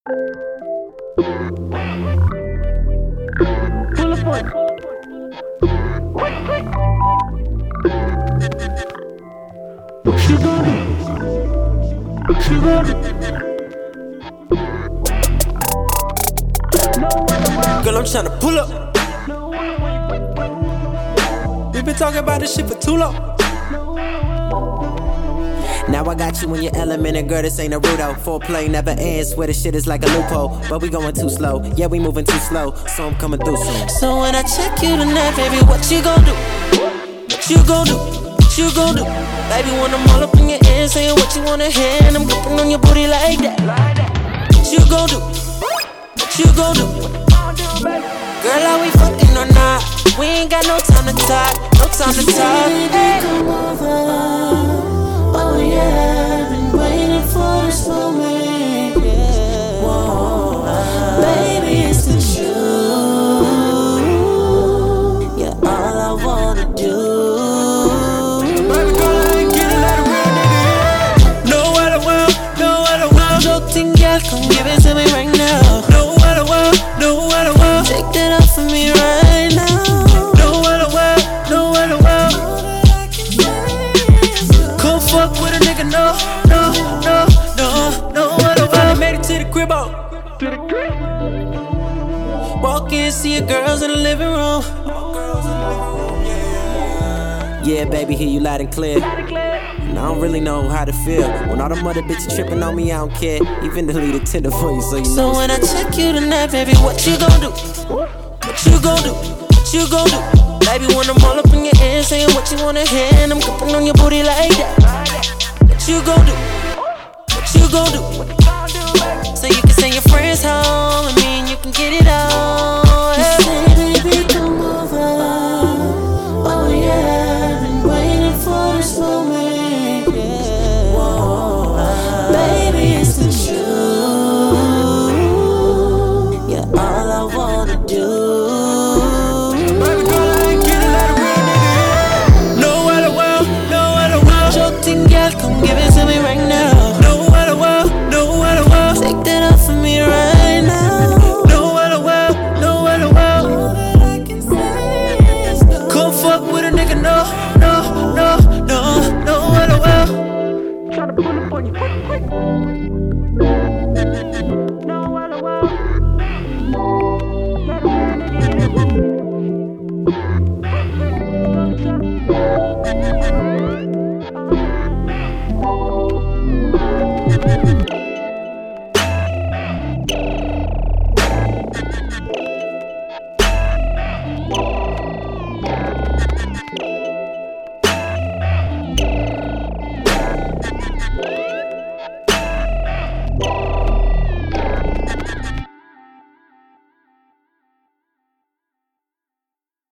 Pull up on it. What you gonna do? What you gonna do? Girl, I'm tryna pull up. We been talking about this shit for too long. Now I got you in your element, and girl, this ain't Naruto. Foreplay never ends, swear this shit is like a loophole. But we going too slow, yeah, we moving too slow, so I'm coming through soon. So when I check you tonight, baby, what you gon' do? What you gon' do? What you gon' do? Baby, when I'm all up in your ear, saying what you wanna hear, and I'm gripping on your booty like that. What you gon' do? What you gon' do? Girl, are we fucking or not? We ain't got no time to talk, no time to talk. Hey. Come over. Oh yeah, been waiting for this moment. Yeah. Whoa, baby, it's the truth. Yeah, all I wanna do. Baby girl, I ain't getting like a real nigga. No other world, no other world. Joking girl, come give it to me right now. No other world, no other world. Take that off for me right now. No other world, no other world. Come fuck with a nigga, no, no, no, no, no other world. I made it to the crib, walk in, see your girls in the living room. Yeah, baby, hear you loud and clear. And I don't really know how to feel when all them other bitches tripping on me. I don't care. Even delete a Tinder for you, so you know. So when I check you tonight, baby, what you gon' do? What you gon' do? What you gon' do? Baby, when I'm all up in your ear, saying what you wanna hear, and I'm gripping on your booty like that. What you gon' do? What you gon' do? So you can send your friends home with me, and you can get it on. You say, baby, come over. Oh yeah, been waiting for this moment. Yeah. Whoa, baby, it's the truth. Yeah, all I wanna do. Baby girl, I ain't getting like a real nigga. No other world, no other world. Joking girl, come give it to me right now. No other world, no other world. Take that off for me right now. No other world, no other world. All that I can say is no. Come fuck with a nigga, no, no, no, no, no other world. Tryna pull up on you. No other world. Thank you.